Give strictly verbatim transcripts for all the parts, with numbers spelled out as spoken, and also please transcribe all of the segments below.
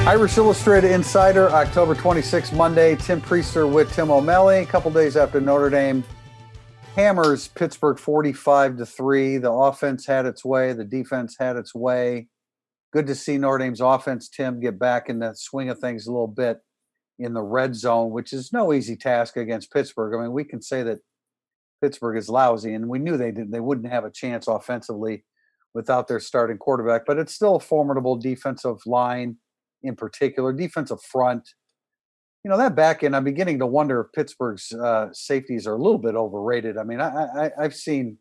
Irish Illustrated Insider, October twenty-sixth, Monday. Tim Priester with Tim O'Malley. A couple days after Notre Dame hammers Pittsburgh forty-five to three. The offense had its way. The defense had its way. Good to see Notre Dame's offense, Tim, get back in the swing of things a little bit in the red zone, which is no easy task against Pittsburgh. I mean, we can say that Pittsburgh is lousy, and we knew they didn't, they wouldn't have a chance offensively without their starting quarterback, but it's still a formidable defensive line. In particular, defensive front. You know, that back end, I'm beginning to wonder if Pittsburgh's uh, safeties are a little bit overrated. I mean, I, I, I've seen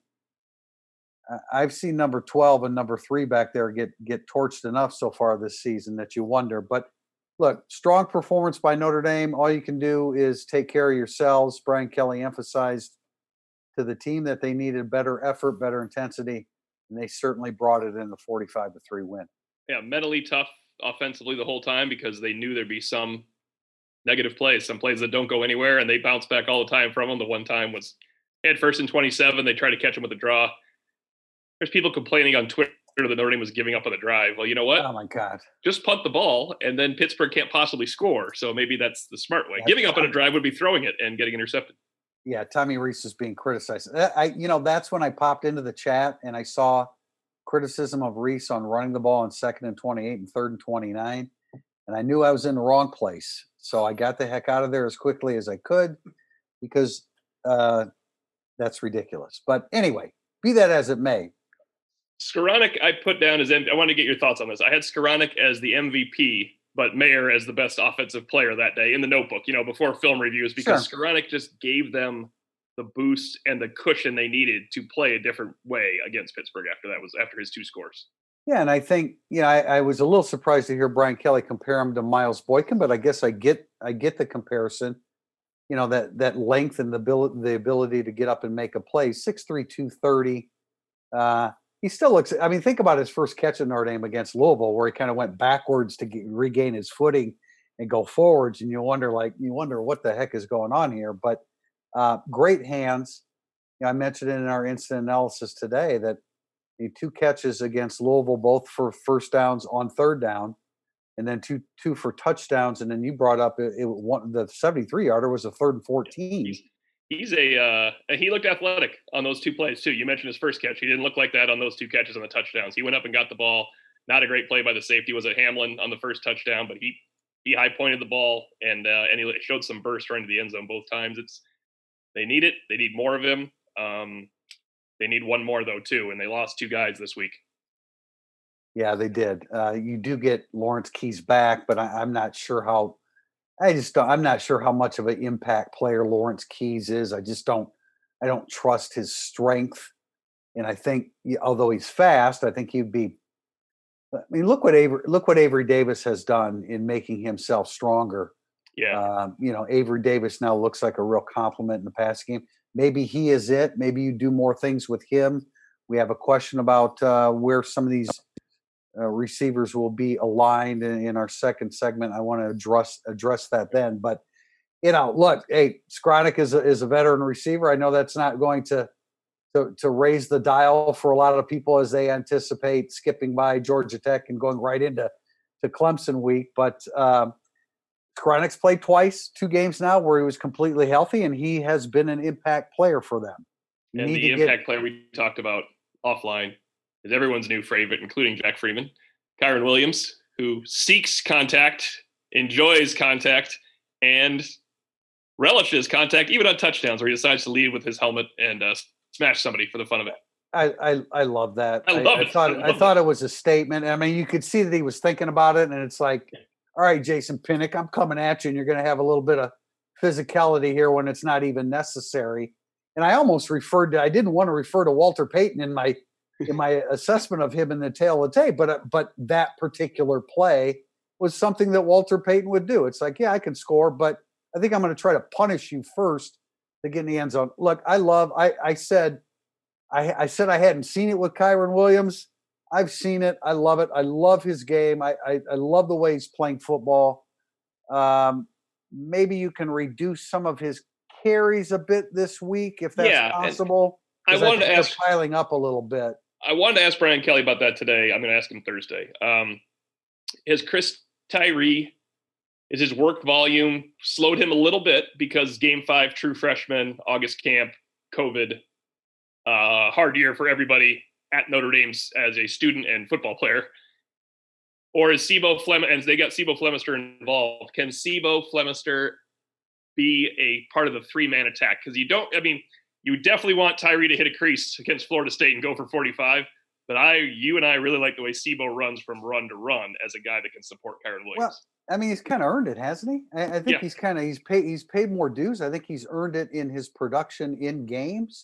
I've seen number twelve and number three back there get get torched enough so far this season that you wonder. But look, strong performance by Notre Dame. All you can do is take care of yourselves. Brian Kelly emphasized to the team that they needed better effort, better intensity, and they certainly brought it in the forty-five to three win. Yeah, mentally tough offensively the whole time because they knew there'd be some negative plays, some plays that don't go anywhere, and they bounce back all the time from them. The one time was they had first and twenty-seven. They tried to catch them with a draw. There's people complaining on Twitter that Notre Dame was giving up on the drive. Well, you know what? Oh, my God. Just punt the ball, and then Pittsburgh can't possibly score. So maybe that's the smart way. That's giving up on a drive would be throwing it and getting intercepted. Yeah, Tommy Rees is being criticized. I, you know, that's when I popped into the chat and I saw criticism of Rees on running the ball in second and twenty-eight and third and twenty-nine. And I knew I was in the wrong place. So I got the heck out of there as quickly as I could because uh, that's ridiculous. But anyway, be that as it may. Skowronek, I put down as, I want to get your thoughts on this. I had Skowronek as the M V P, but Mayer as the best offensive player that day in the notebook, you know, before film reviews, because sure. Skowronek just gave them the boost and the cushion they needed to play a different way against Pittsburgh after that was after his two scores. Yeah, and I think, you know, I, I was a little surprised to hear Brian Kelly compare him to Miles Boykin, but I guess I get I get the comparison. You know, that that length and the ability the ability to get up and make a play. six three, two thirty. Uh, he still looks. I mean, think about his first catch at Notre Dame against Louisville, where he kind of went backwards to get, regain his footing and go forwards, and you wonder, like, you wonder what the heck is going on here, but. Uh, great hands. You know, I mentioned it in our instant analysis today that the two catches against Louisville, both for first downs on third down, and then two two for touchdowns. And then you brought up it, it one, the seventy-three yarder was a third and fourteen. He's, he's a uh, he looked athletic on those two plays too. You mentioned his first catch. He didn't look like that on those two catches on the touchdowns. He went up and got the ball. Not a great play by the safety. Was it Hamlin on the first touchdown? But he he high pointed the ball and uh, and he showed some burst right into the end zone both times. It's They need it. They need more of him. Um, they need one more, though, too, and they lost two guys this week. Yeah, they did. Uh, you do get Lawrence Keys back, but I, I'm not sure how – I just don't – I'm not sure how much of an impact player Lawrence Keys is. I just don't – I don't trust his strength. And I think, although he's fast, I think he'd be – I mean, look what Avery, look what Avery Davis has done in making himself stronger. Yeah. Um, you know, Avery Davis now looks like a real compliment in the passing game. Maybe he is it. Maybe you do more things with him. We have a question about uh, where some of these uh, receivers will be aligned in, in our second segment. I want to address address that then. But, you know, look, hey, Skowronek is a, is a veteran receiver. I know that's not going to, to to raise the dial for a lot of people as they anticipate skipping by Georgia Tech and going right into to Clemson week. But um, Skowronek's played twice, two games now, where he was completely healthy, and he has been an impact player for them. You and the impact get... player we talked about offline is everyone's new favorite, including Jack Freeman, Kyren Williams, who seeks contact, enjoys contact, and relishes contact, even on touchdowns, where he decides to lead with his helmet and uh, smash somebody for the fun of it. I, I, I love that. I love I, it. I thought, I, I thought it. it was a statement. I mean, you could see that he was thinking about it, and it's like, all right, Jason Pinnock, I'm coming at you, and you're going to have a little bit of physicality here when it's not even necessary. And I almost referred to, I didn't want to refer to Walter Payton in my in my assessment of him in the tail of the tape, but uh, but that particular play was something that Walter Payton would do. It's like, yeah, I can score, but I think I'm going to try to punish you first to get in the end zone. Look, I love, I, I said, I, I said I hadn't seen it with Kyren Williams. I've seen it. I love it. I love his game. I, I, I love the way he's playing football. Um, maybe you can reduce some of his carries a bit this week, if that's yeah, possible. I wanted I to ask piling up a little bit. I wanted to ask Brian Kelly about that today. I'm going to ask him Thursday. Um, has Chris Tyree is his work volume slowed him a little bit because game five, true freshman, August camp, COVID, uh, hard year for everybody at Notre Dame as a student and football player. Or is Sibo Flem, and they got Sibo Flemister involved. Can Sibo Flemister be a part of the three-man attack? Because you don't, I mean, you definitely want Tyree to hit a crease against Florida State and go for forty-five. But I, you and I really like the way Sibo runs from run to run as a guy that can support Kyren Williams. Well, I mean, he's kind of earned it, hasn't he? I, I think Yeah. he's kind of he's paid he's paid more dues. I think he's earned it in his production in games.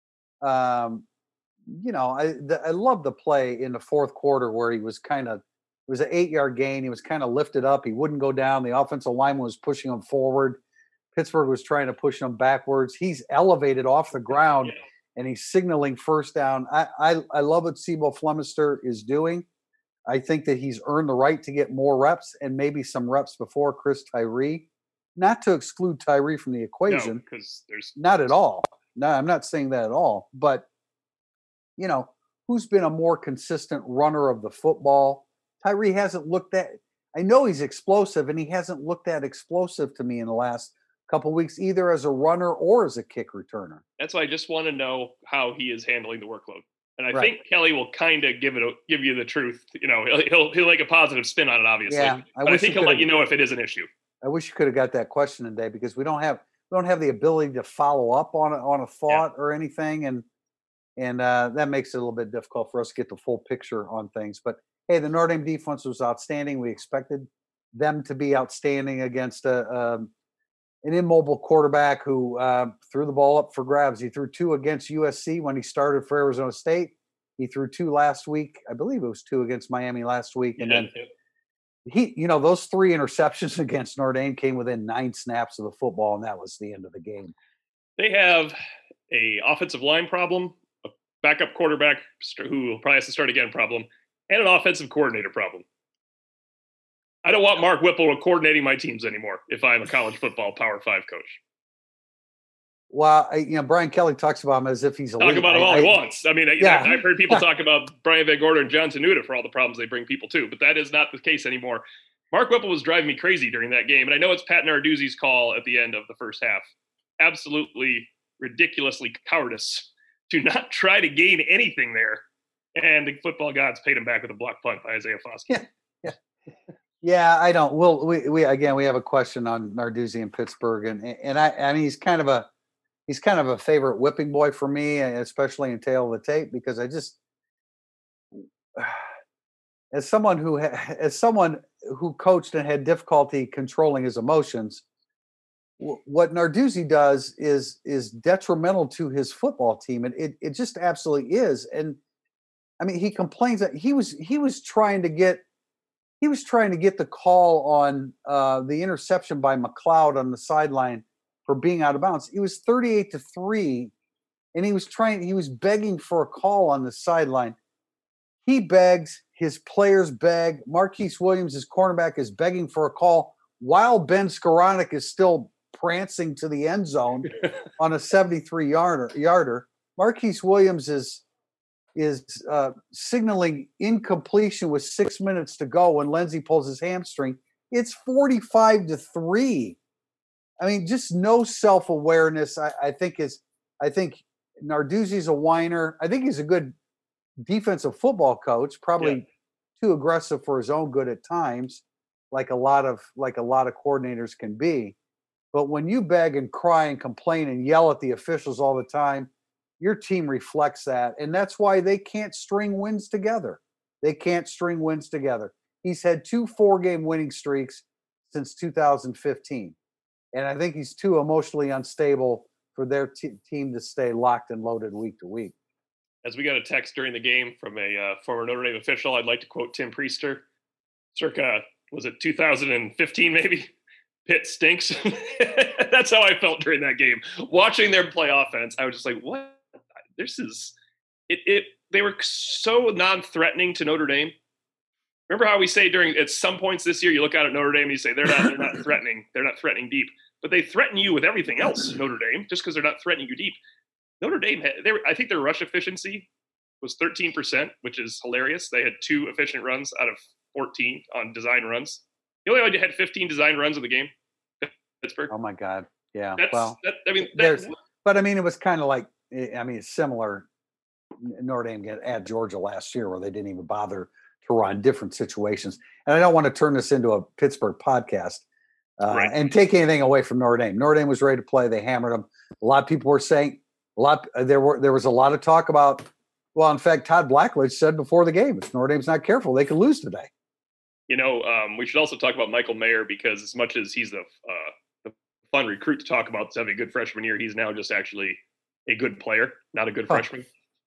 Um, you know, I the, I love the play in the fourth quarter where he was kind of it was an eight yard gain. He was kind of lifted up. He wouldn't go down. The offensive lineman was pushing him forward. Pittsburgh was trying to push him backwards. He's elevated off the ground. Yeah. And he's signaling first down. I, I, I love what Sibo Flemister is doing. I think that he's earned the right to get more reps and maybe some reps before Chris Tyree. Not to exclude Tyree from the equation. because no, there's not at all. No, I'm not saying that at all. But, you know, who's been a more consistent runner of the football? Tyree hasn't looked that – I know he's explosive, and he hasn't looked that explosive to me in the last – couple weeks, either as a runner or as a kick returner. That's why I just want to know how he is handling the workload, and I right. think Kelly will kind of give it a, give you the truth. You know, he'll he'll, he'll make a positive spin on it, obviously. Yeah, I, but I think he'll let you know if it is an issue. I wish you could have got that question today because we don't have we don't have the ability to follow up on a, on a thought yeah. or anything, and and uh, that makes it a little bit difficult for us to get the full picture on things. But hey, the Notre Dame defense was outstanding. We expected them to be outstanding against a. a an immobile quarterback who uh, threw the ball up for grabs. He threw two against U S C when he started for Arizona State. He threw two last week. I believe it was two against Miami last week. And then he, you know, those three interceptions against Notre Dame came within nine snaps of the football, and that was the end of the game. They have a offensive line problem, a backup quarterback who probably has to start again problem, and an offensive coordinator problem. I don't want Mark Whipple coordinating my teams anymore if I'm a college football Power Five coach. Well, I, you know, Brian Kelly talks about him as if he's a talk about him all I, he wants. I mean, yeah. I've heard people talk about Brian Van Gorder and John Tenuta for all the problems they bring people to, but that is not the case anymore. Mark Whipple was driving me crazy during that game, and I know it's Pat Narduzzi's call at the end of the first half. Absolutely ridiculously cowardice to not try to gain anything there, and the football gods paid him back with a block punt by Isaiah Foskey. Yeah, yeah. Yeah, I don't. Well, we, we again we have a question on Narduzzi in Pittsburgh, and and I I mean he's kind of a he's kind of a favorite whipping boy for me, especially in Tail of the Tape, because I just as someone who as someone who coached and had difficulty controlling his emotions, what Narduzzi does is is detrimental to his football team, and it it just absolutely is. And I mean, he complains that he was he was trying to get. He was trying to get the call on uh, the interception by McLeod on the sideline for being out of bounds. It was thirty-eight to three, and he was trying. He was begging for a call on the sideline. He begs. His players beg. Marquise Williams, his cornerback, is begging for a call while Ben Skoranek is still prancing to the end zone on a seventy-three yarder. Yarder. Marquise Williams is. is uh, signaling incompletion with six minutes to go when Lindsey pulls his hamstring. It's forty-five to three. I mean, just no self-awareness, I, I think is I think Narduzzi's a whiner. I think he's a good defensive football coach, probably yeah. too aggressive for his own good at times, like a lot of like a lot of coordinators can be. But when you beg and cry and complain and yell at the officials all the time, your team reflects that, and that's why they can't string wins together. They can't string wins together. He's had two four-game winning streaks since two thousand fifteen, and I think he's too emotionally unstable for their t- team to stay locked and loaded week to week. As we got a text during the game from a uh, former Notre Dame official, I'd like to quote Tim Priester, circa, was it two thousand fifteen maybe? Pitt stinks. That's how I felt during that game. Watching them play offense, I was just like, what? This is it, it. They were so non-threatening to Notre Dame. Remember how we say during at some points this year, you look out at Notre Dame and you say they're not they're not threatening. They're not threatening deep, but they threaten you with everything else. Notre Dame, just because they're not threatening you deep. Notre Dame, they were, I think their rush efficiency was thirteen percent, which is hilarious. They had two efficient runs out of fourteen on design runs. He only had fifteen design runs in the game. Pittsburgh. Oh my God. Yeah. That's, well, that, I mean, there's, that, but I mean, it was kind of like, I mean, it's similar. Notre Dame get at Georgia last year where they didn't even bother to run different situations. And I don't want to turn this into a Pittsburgh podcast uh, Right. and take anything away from Notre Dame. Notre Dame was ready to play. They hammered them. A lot of people were saying a lot. There were, there was a lot of talk about, well, in fact, Todd Blackledge said before the game, if Notre Dame's not careful, they could lose today. You know, um, we should also talk about Michael Mayer, because as much as he's the, uh, the fun recruit to talk about, having a good freshman year, he's now just actually a good player, not a good huh. freshman.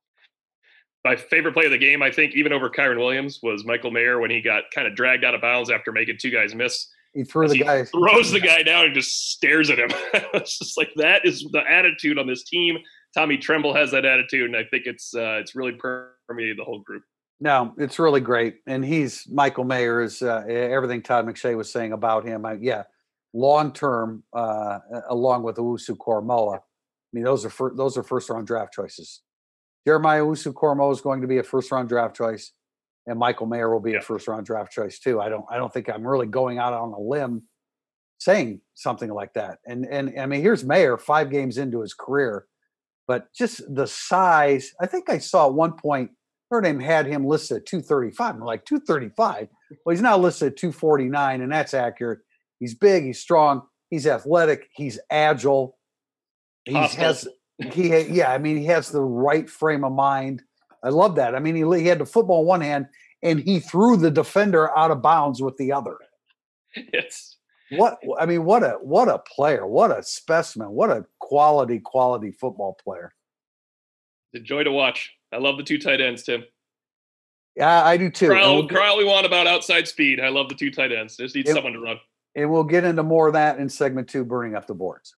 My favorite play of the game, I think, even over Kyron Williams, was Michael Mayer when he got kind of dragged out of bounds after making two guys miss. He threw the he guy, throws the guy down and just stares at him. It's just like, that is the attitude on this team. Tommy Tremble has that attitude, and I think it's uh, it's really permeated the whole group. No, it's really great. And he's Michael Mayer is uh, everything Todd McShay was saying about him. I, yeah, long term, uh, along with Owusu-Koramoah. I mean, those are fir- those are first round draft choices. Jeremiah Owusu-Koramoah is going to be a first round draft choice, and Michael Mayer will be yeah. a first round draft choice too. I don't I don't think I'm really going out on a limb saying something like that. And and I mean, here's Mayer five games into his career, but just the size. I think I saw at one point Notre Dame had him listed at two thirty-five. I'm like, two thirty-five? Well, he's now listed at two forty-nine, and that's accurate. He's big, he's strong, he's athletic, he's agile. He has, he, yeah, I mean, he has the right frame of mind. I love that. I mean, he, he had the football in one hand, and he threw the defender out of bounds with the other. It's what I mean, what a what a player, what a specimen, what a quality, quality football player. It's a joy to watch. I love the two tight ends, Tim. Yeah, I do too. Cry all, we'll cry all we want about outside speed. I love the two tight ends. Just need and, someone to run. And we'll get into more of that in segment two, burning up the boards.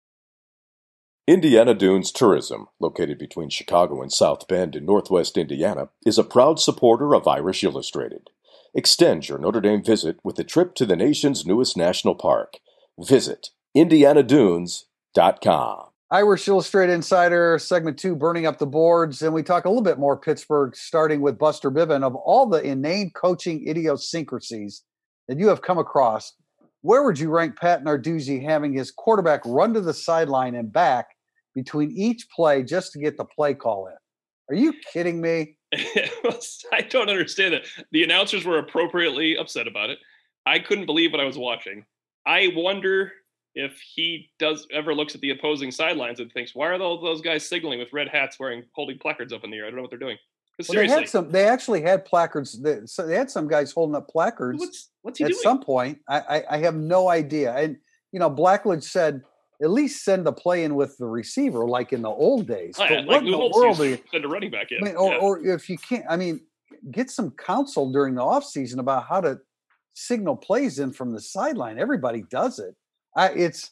Indiana Dunes Tourism, located between Chicago and South Bend in northwest Indiana, is a proud supporter of Irish Illustrated. Extend your Notre Dame visit with a trip to the nation's newest national park. Visit indiana dunes dot com. Irish Illustrated Insider, segment two, burning up the boards. And we talk a little bit more Pittsburgh, starting with Buster Biven. Of all the inane coaching idiosyncrasies that you have come across, where would you rank Pat Narduzzi having his quarterback run to the sideline and back between each play just to get the play call in? Are you kidding me? I don't understand it. The announcers were appropriately upset about it. I couldn't believe what I was watching. I wonder if he does ever looks at the opposing sidelines and thinks, why are all those guys signaling with red hats wearing holding placards up in the air? I don't know what they're doing. Well, they had some. They actually had placards. They, so they had some guys holding up placards. What's, what's he at doing? some point? I, I, I have no idea. And you know, Blackledge said, at least send the play in with the receiver, like in the old days. Oh, yeah, but like what in the world are you send a running back in? I mean, or, yeah. or if you can't, I mean, get some counsel during the offseason about how to signal plays in from the sideline. Everybody does it. I, it's.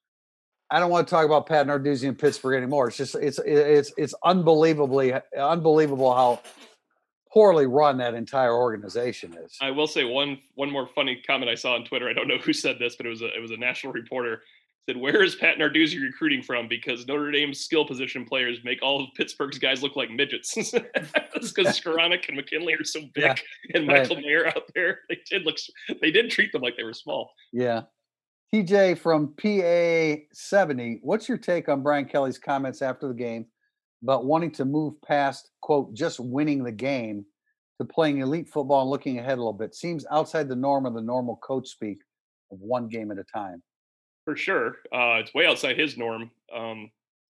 I don't want to talk about Pat Narduzzi in Pittsburgh anymore. It's just it's it's it's unbelievably unbelievable how poorly run that entire organization is. I will say one one more funny comment I saw on Twitter. I don't know who said this, but it was a it was a national reporter said, "Where is Pat Narduzzi recruiting from? Because Notre Dame's skill position players make all of Pittsburgh's guys look like midgets." It's because Skoranek and McKinley are so big, yeah, and Michael right. Mayer out there. They did look. They did treat them like they were small. Yeah. T J from P A seventy, what's your take on Brian Kelly's comments after the game about wanting to move past, quote, just winning the game to playing elite football and looking ahead a little bit? Seems outside the norm of the normal coach speak of one game at a time. For sure. Uh, it's way outside his norm. Um,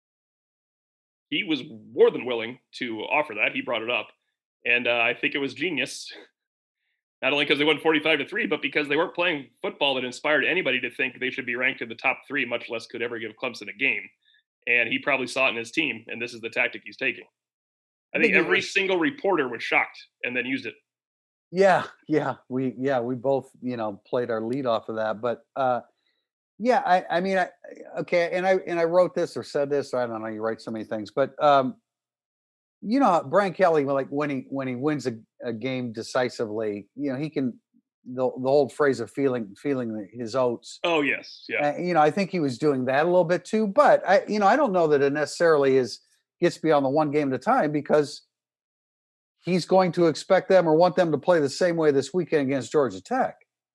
he was more than willing to offer that. He brought it up. And uh, I think it was genius. Not only because they won forty-five to three, but because they weren't playing football that inspired anybody to think they should be ranked in the top three, much less could ever give Clemson a game. And he probably saw it in his team, and this is the tactic he's taking. I, I think, think every was, single reporter was shocked and then used it. Yeah, yeah, we yeah we both you know played our lead off of that, but uh, yeah, I I mean, I, okay, and I and I wrote this or said this. Or I don't know. You write so many things, but. Um, You know, Brian Kelly, like when he when he wins a, a game decisively, you know, he can the the old phrase of feeling feeling his oats. Oh yes, yeah. Uh, you know, I think he was doing that a little bit too, but I, you know, I don't know that it necessarily is gets beyond the one game at a time because he's going to expect them or want them to play the same way this weekend against Georgia Tech.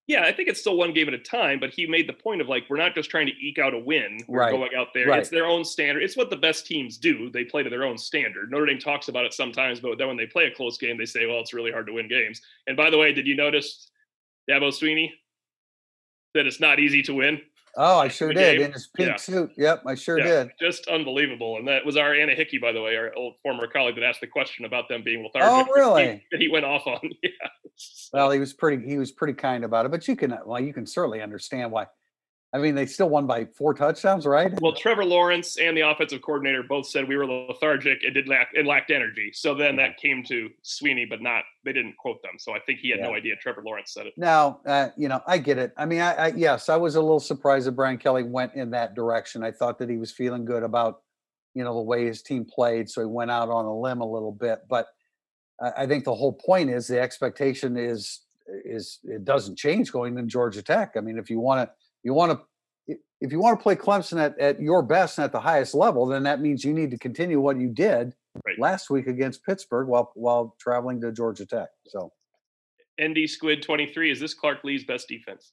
Yeah, I think it's still one game at a time, but he made the point of like, we're not just trying to eke out a win. We're Right. going out there. Right. It's their own standard. It's what the best teams do. They play to their own standard. Notre Dame talks about it sometimes, but then when they play a close game, they say, well, it's really hard to win games. And by the way, did you notice Dabo Sweeney that it's not easy to win? Oh, I sure did. game? In his pink Yeah. suit. Yep, I sure Yeah, did. just unbelievable. And that was our Anna Hickey, by the way, our old former colleague that asked the question about them being lethargic. Oh, that really? He, that he went off on. Yeah. So- Well, he was pretty he was pretty kind about it, but you can well, you can certainly understand why. I mean, they still won by four touchdowns, right? Well, Trevor Lawrence and the offensive coordinator both said we were lethargic and did lack and lacked energy. So then that came to Sweeney, but not they didn't quote them. So I think he had no Yeah. idea Trevor Lawrence said it. Now, uh, you know, I get it. I mean, I, I yes, I was a little surprised that Brian Kelly went in that direction. I thought that he was feeling good about, you know, the way his team played, so he went out on a limb a little bit. But I, I think the whole point is the expectation is is it doesn't change going into Georgia Tech. I mean, if you want to, you want to, if you want to play Clemson at, at your best and at the highest level, then that means you need to continue what you did Right. last week against Pittsburgh while while traveling to Georgia Tech. So. N D Squid twenty-three, is this Clark Lee's best defense?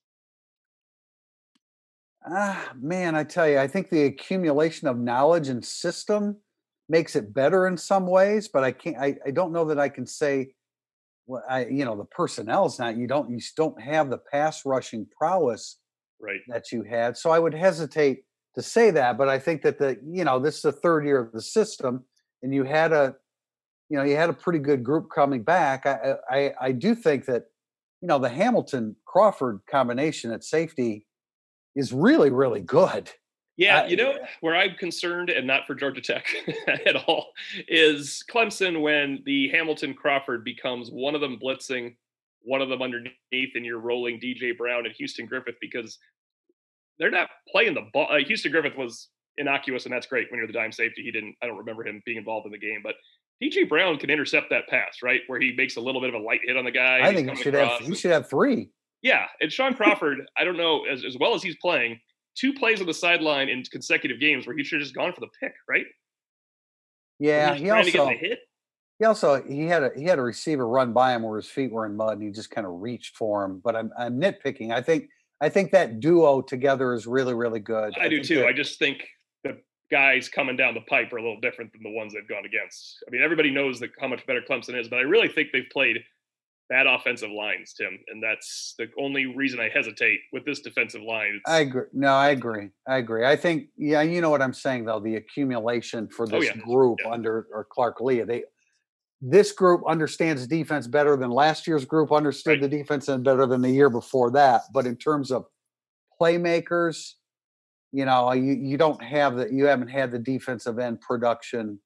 Ah, man, I tell you, I think the accumulation of knowledge and system makes it better in some ways, but I can't. I, I don't know that I can say. Well, I you know the personnel's not. You don't. You s- don't have the pass rushing prowess Right. that you had. So I would hesitate to say that. But I think that the you know this is the third year of the system, and you had a you know you had a pretty good group coming back. I I I I do think that you know the Hamilton Crawford combination at safety is really really good. Yeah, I- you know where I'm concerned, and not for Georgia Tech at all, is Clemson when the Hamilton Crawford becomes one of them blitzing, one of them underneath, and you're rolling D J Brown and Houston Griffith because they're not playing the ball. Uh, Houston Griffith was innocuous, and that's great when you're the dime safety. He didn't. I don't remember him being involved in the game, but D J Brown can intercept that pass, right, where he makes a little bit of a light hit on the guy. I and he's think he coming should have across he and- should have three. Yeah, and Sean Crawford, I don't know, as, as well as he's playing, two plays on the sideline in consecutive games where he should have just gone for the pick, right? Where Yeah, he's he trying to get also the hit. he also he had a he had a receiver run by him where his feet were in mud and he just kind of reached for him. But I'm I'm nitpicking. I think I think that duo together is really really good. I do think too. that- I just think the guys coming down the pipe are a little different than the ones they've gone against. I mean, everybody knows that how much better Clemson is, but I really think they've played bad offensive lines, Tim, and that's the only reason I hesitate with this defensive line. It's, I agree. No, I agree. I agree. I think yeah, you know what I'm saying though. The accumulation for Oh, this yeah. group Yeah. under or Clark Lee, they this group understands defense better than last year's group understood Right. the defense and better than the year before that. But in terms of playmakers, you know, you, you don't have the you haven't had the defensive end production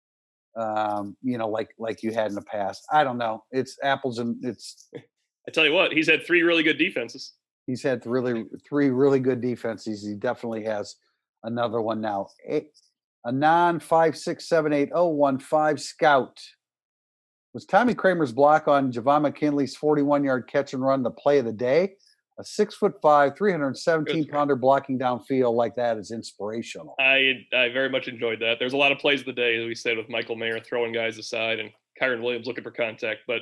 um, you know, like like you had in the past. I don't know. It's apples and it's I tell you what, he's had three really good defenses. he's had really three really good defenses. He definitely has another one now. A, a non five six seven eight oh one five scout. Was Tommy Kramer's block on Javon McKinley's forty-one yard catch and run the play of the day? A six foot five, three hundred seventeen pounder blocking downfield like that is inspirational. I I very much enjoyed that. There's a lot of plays of the day, as we said, with Michael Mayer throwing guys aside and Kyron Williams looking for contact. But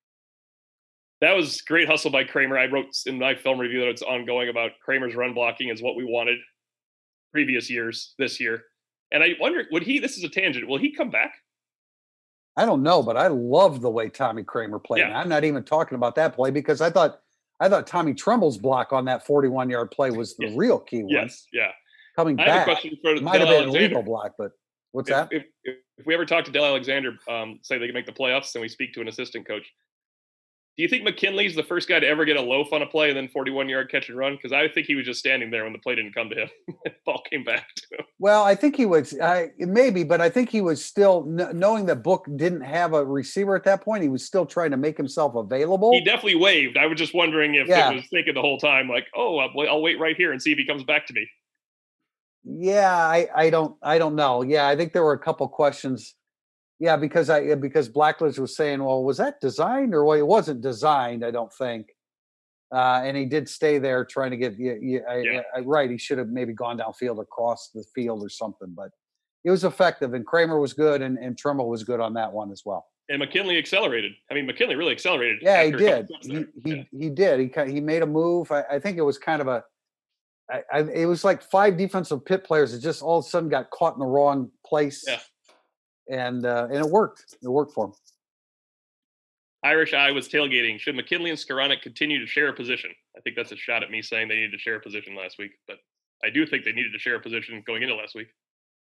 that was great hustle by Kramer. I wrote in my film review that it's ongoing about Kramer's run blocking is what we wanted previous years, this year. And I wonder, would he, this is a tangent, will he come back? I don't know, but I love the way Tommy Kramer played. Yeah. And I'm not even talking about that play because I thought I thought Tommy Trumbull's block on that forty-one yard play was the Yes. real key one. Yes, yeah. Coming I have a back, question for it might have Dell been a Alexander. legal block, but what's If, that? if, if, if we ever talk to Dell Alexander, um, say they can make the playoffs, and we speak to an assistant coach, do you think McKinley's the first guy to ever get a loaf on a play and then forty-one yard catch and run? Because I think he was just standing there when the play didn't come to him. Ball came back to him. Well, I think he was I, maybe, but I think he was still kn- knowing that Book didn't have a receiver at that point. He was still trying to make himself available. He definitely waved. I was just wondering if Yeah. it was thinking the whole time, like, oh, I'll, I'll wait right here and see if he comes back to me. Yeah, I, I don't I don't know. Yeah, I think there were a couple questions. Yeah, because I because Blackledge was saying, well, was that designed or well, it wasn't designed, I don't think. Uh, and he did stay there trying to get yeah, yeah, I, Yeah. I, right. He should have maybe gone downfield across the field or something, but it was effective. And Kramer was good, and and Trumbull was good on that one as well. And McKinley accelerated. I mean, McKinley really accelerated. Yeah, he after a couple did. steps He there. he Yeah. he did. He ki- he made a move. I, I think it was kind of a. I, I, it was like five defensive pit players that just all of a sudden got caught in the wrong place, Yeah. and uh, and it worked. It worked for him. Irish Eye was tailgating. Should McKinley and Skoranek continue to share a position? I think that's a shot at me saying they needed to share a position last week, but I do think they needed to share a position going into last week.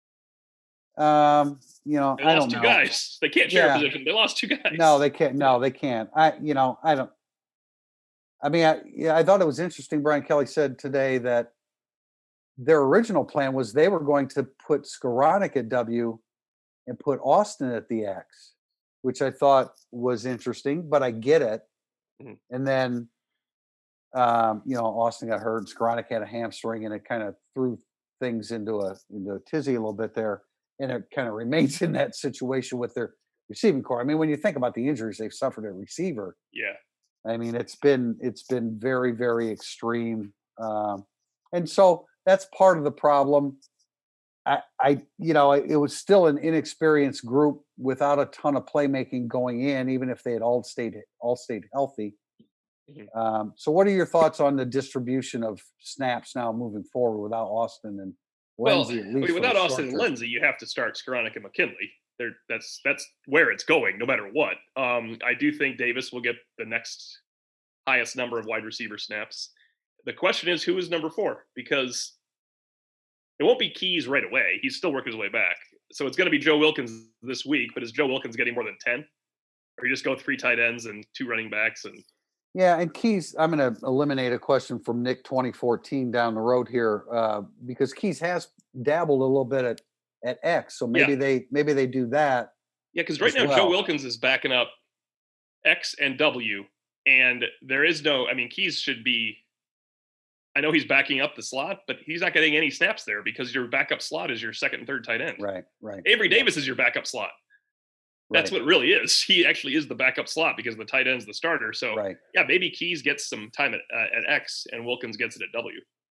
Um, you know, They I lost don't two know. guys. They can't share Yeah. a position. They lost two guys. No, they can't. No, they can't. I, you know, I don't. I mean, I, yeah, I thought it was interesting. Brian Kelly said today that their original plan was they were going to put Skoranek at W and put Austin at the X, which I thought was interesting, but I get it. Mhm. And then, um, you know, Austin got hurt and Skoranek had a hamstring, and it kind of threw things into a into a tizzy a little bit there. And it kind of remains in that situation with their receiving core. I mean, when you think about the injuries they've suffered at receiver, Yeah. I mean, it's been it's been very, very extreme, um, and so that's part of the problem. I, I, you know, it was still an inexperienced group without a ton of playmaking going in, even if they had all stayed all stayed healthy. Mhm. Um, so, what are your thoughts on the distribution of snaps now moving forward without Austin and Well, Lindsey? At I least mean, for without the short Austin and term? Lindsey, you have to start Skoranek and McKinley. They're, that's that's where it's going, no matter what. Um, I do think Davis will get the next highest number of wide receiver snaps. The question is, who is number four? Because it won't be Keys right away. He's still working his way back. So it's going to be Joe Wilkins this week. But is Joe Wilkins getting more than ten? Or you just go three tight ends and two running backs? And Yeah, and Keys, I'm going to eliminate a question from Nick twenty fourteen down the road here uh, because Keys has dabbled a little bit at, at X, so maybe Yeah. they maybe they do that. yeah, because right As now Joe well. Wilkins is backing up X and W, and there is no. I mean, Keys should be. I know he's backing up the slot, but he's not getting any snaps there because your backup slot is your second and third tight end. Right, right. Avery yeah, Davis is your backup slot. That's right, what it really is. He actually is the backup slot because the tight end's the starter. So right. yeah, maybe Keys gets some time at, uh, at X and Wilkins gets it at W.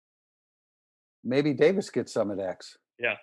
Maybe Davis gets some at X. Yeah.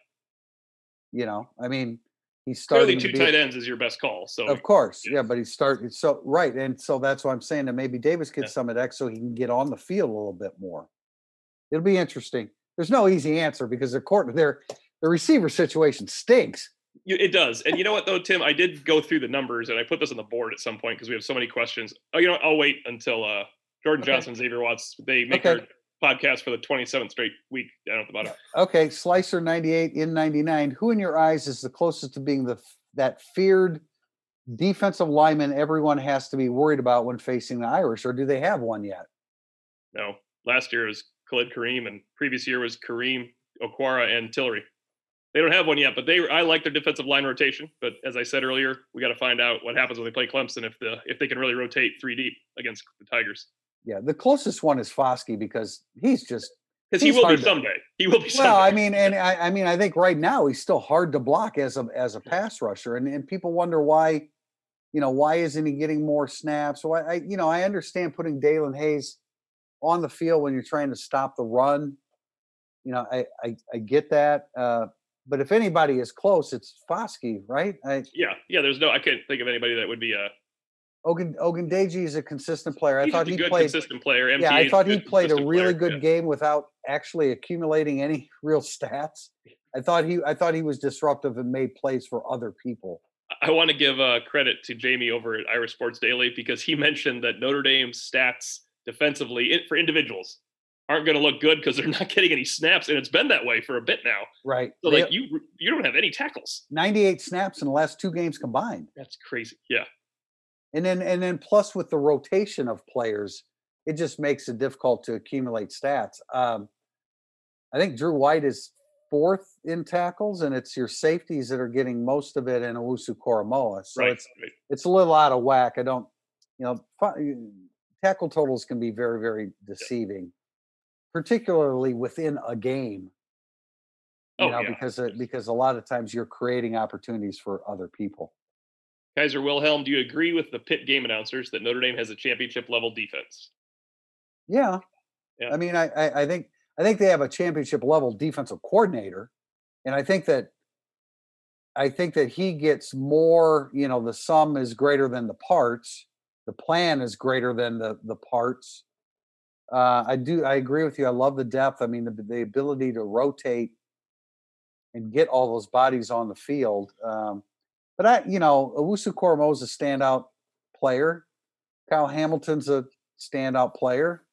You know, I mean, he's Clearly, starting two to be. tight ends is your best call. So Of course, yeah. yeah, but he's starting. So right, and so that's why I'm saying that maybe Davis gets Yeah. some at X so he can get on the field a little bit more. It'll be interesting. There's no easy answer because the court, their the receiver situation stinks. You, it does. And you know what, though, Tim? I did go through the numbers, and I put this on the board at some point because we have so many questions. Oh, you know what? I'll wait until uh, Jordan Okay. Johnson, Xavier Watts, they make Okay. their podcast for the twenty-seventh straight week down at the bottom. Okay, Slicer ninety-eight in ninety-nine. Who in your eyes is the closest to being the that feared defensive lineman everyone has to be worried about when facing the Irish, or do they have one yet? No. Last year was Khalid Kareem, and previous year was Kareem, Okwara, and Tillery. They don't have one yet, but they I like their defensive line rotation. But as I said earlier, we got to find out what happens when they play Clemson if the if they can really rotate three deep against the Tigers. Yeah, the closest one is Foskey because he's just Because he He's will be hard to- someday. He will be someday. well. I mean, and I, I mean, I think right now he's still hard to block as a as a pass rusher, and and people wonder why, you know, why isn't he getting more snaps? Why I you know I understand putting Dalen Hayes on the field when you're trying to stop the run. You know, I I, I get that. Uh, But if anybody is close, it's Foskey, right? I, yeah, yeah. There's no. I can't think of anybody that would be a. Ogun Ogundeji is a consistent player. I He's thought just a he good, played. consistent player. Yeah, I M T A 's thought he good, played a consistent really player, good yeah. game without actually accumulating any real stats. I thought he I thought he was disruptive and made plays for other people. I want to give uh, credit to Jamie over at Irish Sports Daily because he mentioned that Notre Dame's stats defensively in, for individuals aren't going to look good because they're not getting any snaps, and it's been that way for a bit now. Right. So They- like you, you don't have any tackles. ninety-eight snaps in the last two games combined. That's crazy. Yeah, And then and then plus with the rotation of players, it just makes it difficult to accumulate stats. Um, I think Drew White is fourth in tackles, and it's your safeties that are getting most of it in Owusu Koromoa. So right. it's right. it's a little out of whack. I don't, you know, fi- tackle totals can be very, very deceiving, particularly within a game. You Oh, know, yeah. because uh, because a lot of times you're creating opportunities for other people. Kaiser Wilhelm, do you agree with the Pitt game announcers that Notre Dame has a championship level defense? Yeah, Yeah. I mean, I, I I think I think they have a championship level defensive coordinator, and I think that I think that he gets more, you know, the sum is greater than the parts. The plan is greater than the the parts. Uh, I do. I agree with you. I love the depth. I mean, the the ability to rotate and get all those bodies on the field. Um, but I, you know, Owusu Koromo is a standout player. Kyle Hamilton's a standout player.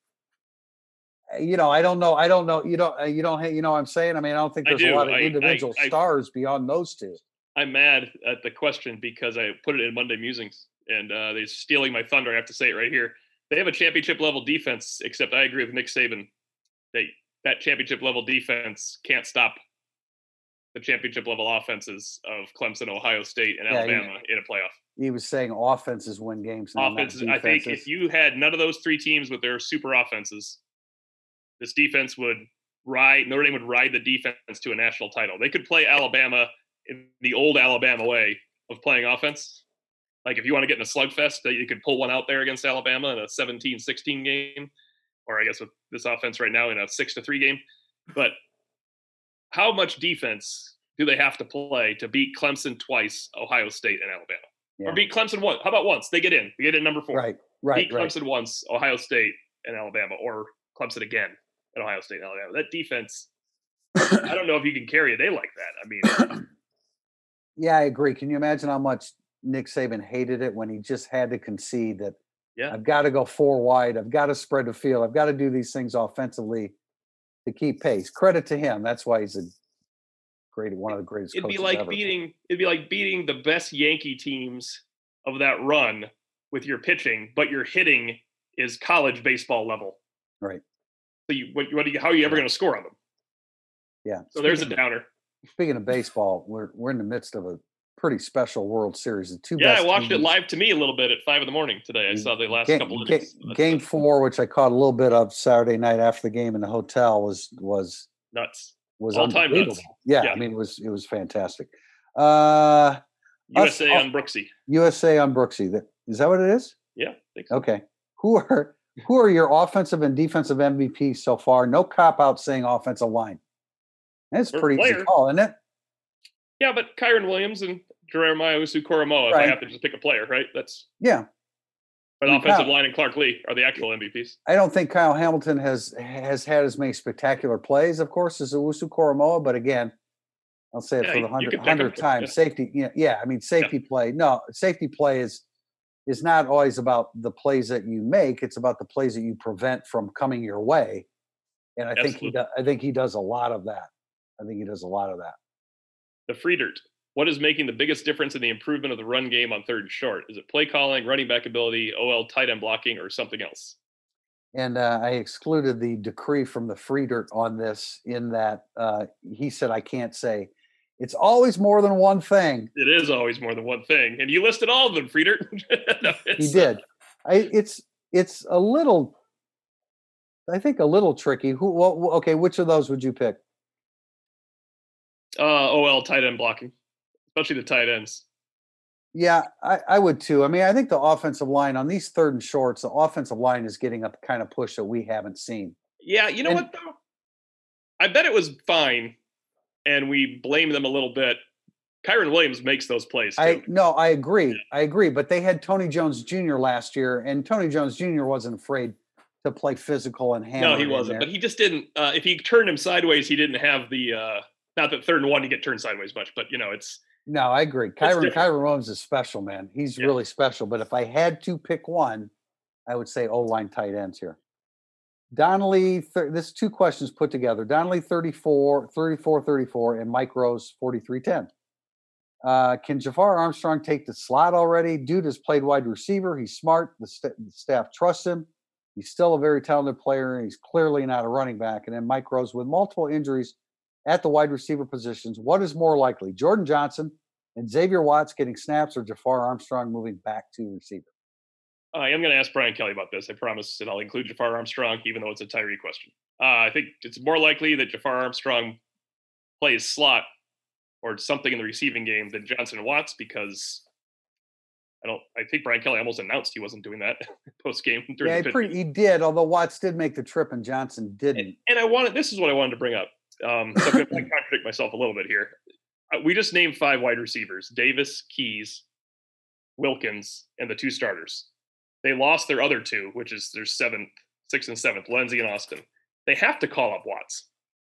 Uh, You know, I don't know. I don't know. You don't. uh, You don't. You know what I'm saying? I mean, I don't think I there's a do. lot of I, I, individual I, stars beyond those two. I'm mad at the question because I put it in Monday Musings and uh, they're stealing my thunder. I have to say it right here. They have a championship level defense, except I agree with Nick Saban. They that championship level defense can't stop the championship level offenses of Clemson, Ohio State, and Yeah, he- Alabama in a playoff. He was saying offenses win games. Now, not Offenses. I think defenses. if you had none of those three teams with their super offenses, this defense would ride Notre Dame would ride the defense to a national title. They could play Alabama in the old Alabama way of playing offense. Like if you want to get in a slugfest, that you could pull one out there against Alabama in a seventeen sixteen game, or I guess with this offense right now in a six to three game. But how much defense do they have to play to beat Clemson twice, Ohio State, and Alabama? Yeah. Or beat Clemson once? How about once? They get in. They get in number four. Right, right, Beat right. Clemson once, Ohio State, and Alabama, or Clemson again, and Ohio State and Alabama. That defense, I don't know if you can carry a day like that. I mean, Yeah, I agree. Can you imagine how much Nick Saban hated it when he just had to concede that yeah. I've got to go four wide, I've got to spread the field, I've got to do these things offensively to keep pace. Credit to him. That's why he's a great, one of the greatest. It'd be coaches like ever. beating. It'd be like beating the best Yankee teams of that run with your pitching, but your hitting is college baseball level. Right. So you, what, what do you, how are you ever going to score on them? Yeah. So there's a Speaking of- downer. Speaking of baseball, we're we're in the midst of a pretty special World Series. The two Yeah, I best watched it teams- live to me a little bit at five in the morning today. I saw the last Ga- couple of ga- innings. game four, which I caught a little bit of Saturday night after the game in the hotel, was was Nuts. was All-time unbelievable. nuts. Yeah, Yeah. I mean it was it was fantastic. Uh, U S A us- on Brooksy. U S A on Brooksy. That- Is that what it is? Yeah, I think so. Okay. Who are who are your offensive and defensive M V Ps so far? No cop out saying offensive line. That's For pretty easy player. call, isn't it? Yeah, but Kyron Williams and Jeremiah Usu-Koromoa, if Right. I have to just pick a player, right? That's Yeah. but I mean, offensive Kyle- line and Clark Lee are the actual M V Ps. I don't think Kyle Hamilton has has had as many spectacular plays, of course, as Owusu Koromoa, but again, I'll say it Yeah, for you- the you hundred, can pick him, hundredth time. yeah. Safety, yeah, yeah. I mean, safety play. No, safety play is is not always about the plays that you make. It's about the plays that you prevent from coming your way. And I think he Absolutely. does. I think he does a lot of that. I think he does a lot of that. The free dirt. What is making the biggest difference in the improvement of the run game on third and short? Is it play calling, running back ability, O L tight end blocking, or something else? And uh, I excluded the decree from the free dirt on this in that uh, he said I can't say it's always more than one thing. It is always more than one thing, and you listed all of them, free dirt. No, He it's, uh, did. I, it's it's a little, I think, a little tricky. Who? Well, okay, which of those would you pick? Uh, O L tight end blocking, especially the tight ends. Yeah, I, I would too. I mean, I think the offensive line on these third and shorts, the offensive line is getting a kind of push that we haven't seen. Yeah, you know And- what though? I bet it was fine, and we blame them a little bit. Kyron Williams makes those plays too. I no, I agree. I agree. But they had Tony Jones Junior last year, and Tony Jones Junior wasn't afraid to play physical and hammer. no, he it in wasn't. there. But he just didn't. Uh, if he turned him sideways, he didn't have the. Uh, not that third and one, you get turned sideways much, but you know, it's No, I agree. Kyron different. Kyron Williams is special, man. He's Yeah. really special. But if I had to pick one, I would say O-line tight ends here. Donnelly, thir- this is two questions put together. Donnelly thirty-four, thirty-four, thirty-four, and Mike Rose forty-three ten. Uh, can Jafar Armstrong take the slot already? Dude has played wide receiver. He's smart. The, st- the staff trusts him. He's still a very talented player, and he's clearly not a running back. And then Mike Rose, with multiple injuries at the wide receiver positions, what is more likely? Jordan Johnson and Xavier Watts getting snaps, or Jafar Armstrong moving back to receiver? I am going to ask Brian Kelly about this. I promise, and I'll include Jafar Armstrong, even though it's a Tyree question. Uh, I think it's more likely that Jafar Armstrong plays slot or something in the receiving game than Johnson and Watts, because I don't. I think Brian Kelly almost announced he wasn't doing that post game during Yeah, the he, pitch. pretty, he did, although Watts did make the trip and Johnson didn't. And I wanted. This is what I wanted to bring up. Um, so I'm going to contradict myself a little bit here. uh, we just named five wide receivers: Davis, Keys, Wilkins, and the two starters. They lost their other two, which is their seventh, sixth, and seventh, Lenzy and Austin. They have to call up Watts.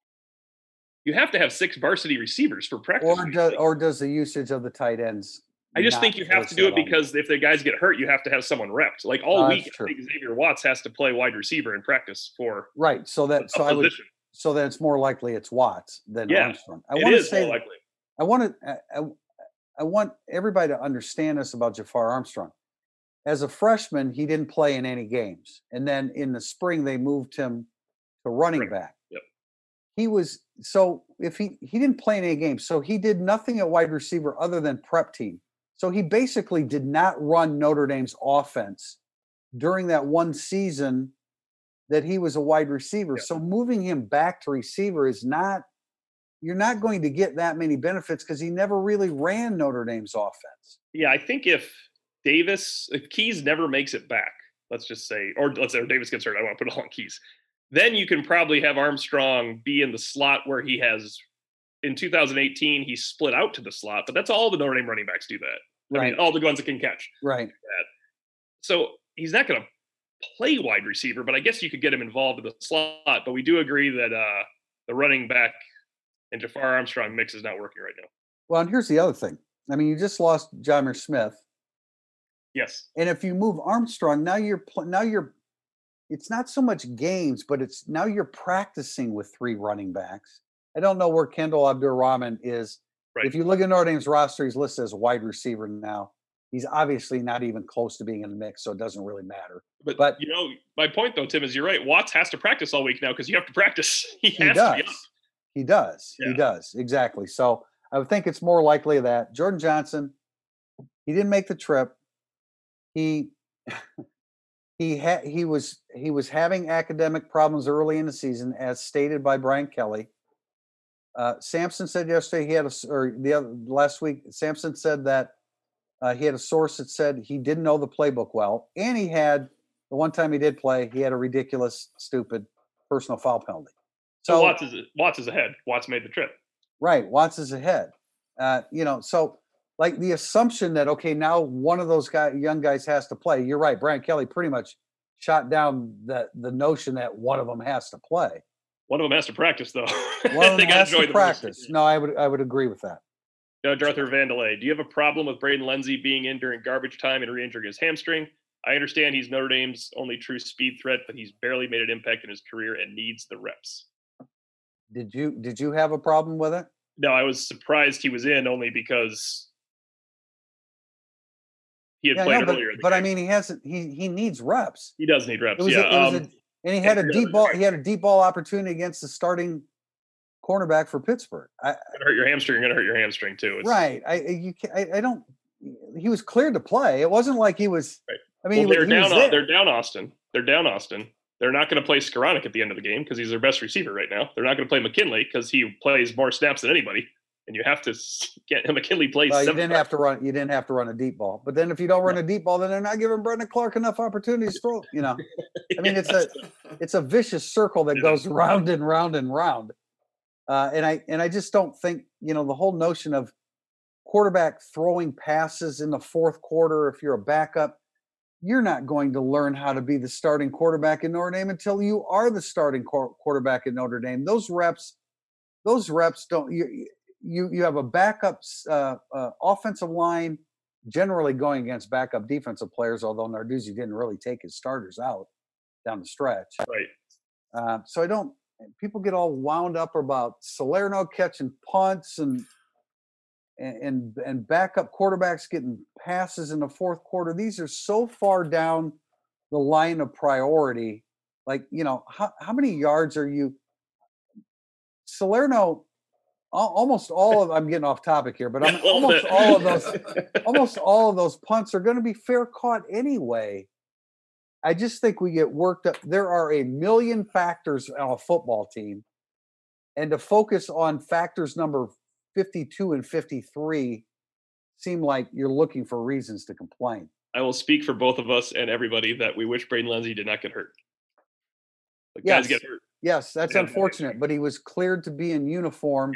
You have to have six varsity receivers for practice. Or does, or does the usage of the tight ends? I just think you have to do it because if the guys get hurt, you have to have someone repped. Like all No, week, that's I true. think Xavier Watts has to play wide receiver in practice for Right. So that so a I would position. so that it's more likely it's Watts than Yeah, Armstrong. I It want to is say more likely. I want to I, I want everybody to understand this about Jafar Armstrong. As a freshman, he didn't play in any games, and then in the spring they moved him to running Right. back. Yep. He was so if he he didn't play in any games, so he did nothing at wide receiver other than prep team. So he basically did not run Notre Dame's offense during that one season that he was a wide receiver. Yeah. So moving him back to receiver is not, you're not going to get that many benefits because he never really ran Notre Dame's offense. Yeah, I think if Davis, if Keys never makes it back, let's just say, or let's say Davis gets hurt, I want to put it on Keys. Then you can probably have Armstrong be in the slot where he has. In two thousand eighteen, he split out to the slot, but that's all the Notre Dame running backs do that. I Right. mean, all the ones that can catch. Right. So he's not going to play wide receiver, but I guess you could get him involved in the slot. But we do agree that uh, the running back and Jafar Armstrong mix is not working right now. Well, and here's the other thing. I mean, you just lost Jamir Smith, Yes. and if you move Armstrong, now you're pl- now you're. It's not so much games, but it's now you're practicing with three running backs. I don't know where Kendall Abdur-Rahman is. Right. If you look at Notre Dame's roster, he's listed as wide receiver now. He's obviously not even close to being in the mix, so it doesn't really matter. But, But- you know, my point though, Tim, is you're right. Watts has to practice all week now because you have to practice. He, He has does. to be up. He does. Yeah. He does. Exactly. So I would think it's more likely that Jordan Johnson, he didn't make the trip. He he had he was he was having academic problems early in the season, as stated by Brian Kelly. Uh, Sampson said yesterday he had a s- or the other last week. Sampson said that uh, he had a source that said he didn't know the playbook well, and he had the one time he did play, he had a ridiculous, stupid personal foul penalty. So, So Watts is Watts is ahead. Watts made the trip. right, Watts is ahead. Uh, you know, so like the assumption that okay, now one of those guy, young guys has to play. You're right. Brian Kelly pretty much shot down the the notion that one of them has to play. One of them has to practice though. One of They them gotta has enjoy to the practice. No, I would I would agree with that. Judge Arthur Vandelay, do you have a problem with Braden Lenzy being in during garbage time and re-injuring his hamstring? I understand he's Notre Dame's only true speed threat, but he's barely made an impact in his career and needs the reps. Did you did you have a problem with it? No, I was surprised he was in only because he had Yeah, played no, but, earlier. in the but I game. mean he hasn't he he needs reps. he does need It reps. was, Yeah, a, it was um, a, and he had a and deep really- ball. He had a deep ball opportunity against the starting cornerback for Pittsburgh. I, gonna hurt your hamstring. You're gonna hurt your hamstring too. It's, right. I I- you can, I, I don't. He was cleared to play. It wasn't like he was. Right. I mean, Well, he, they're was- he down. was Au- there. They're down Austin. They're down Austin. They're not going to play Skoranek at the end of the game because he's their best receiver right now. They're not going to play McKinley because he plays more snaps than anybody. And you have to s- get McKinley plays. Well, you seven didn't have to run. You didn't have to run a deep ball. But then, if you don't run a deep ball, then they're not giving Brendan Clark enough opportunities to throw. You know, I mean, it's a it's a vicious circle that It goes round and round and round. Uh, and I and I just don't think you know the whole notion of quarterback throwing passes in the fourth quarter. If you're a backup, you're not going to learn how to be the starting quarterback in Notre Dame until you are the starting qu- quarterback in Notre Dame. Those reps, those reps don't. You you you have a backup uh, uh, offensive line generally going against backup defensive players. Although Narduzzi didn't really take his starters out down the stretch. right. Uh, so I don't. People get all wound up about Salerno catching punts and and and, and backup quarterbacks getting passes in the fourth quarter. These are so far down the line of priority. Like you know, how how many yards are you? Salerno, al- almost all of. I'm getting off topic here, but I'm, A little almost bit. all of those. Almost all of those punts are going to be fair caught anyway. I just think we get worked up. There are a million factors on a football team, and to focus on factors number fifty-two and fifty-three seem like you're looking for reasons to complain. I will speak for both of us and everybody that we wish Braden Lenzy did not get hurt. But Yes. guys get hurt. Yes, that's Yeah, unfortunate, but he was cleared to be in uniform. Yeah.